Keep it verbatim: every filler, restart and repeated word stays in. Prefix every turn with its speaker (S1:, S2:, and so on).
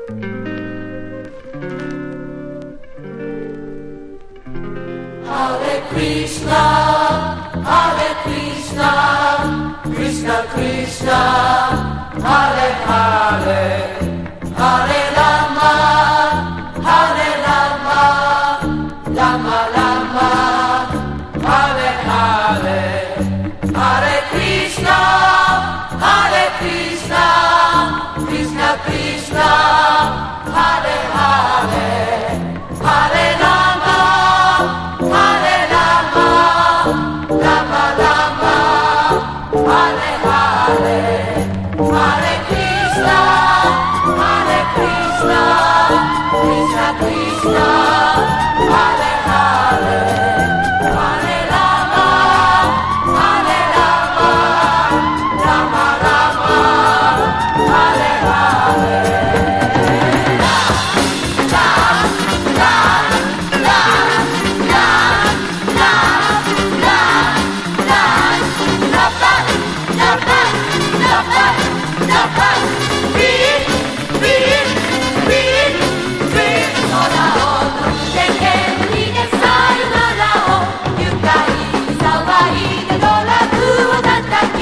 S1: Hare Krishna, Hare Krishna, Krishna Krishna, Hare Hare, Hare Rama, Hare Rama, Rama Rama, Hare Hare, Hare Krishna, Hare Krishna, Krishna Krishna, Hare Hare, Hare Rama, Hare Rama, Rama Rama, Hare Hare, Hare Krishna.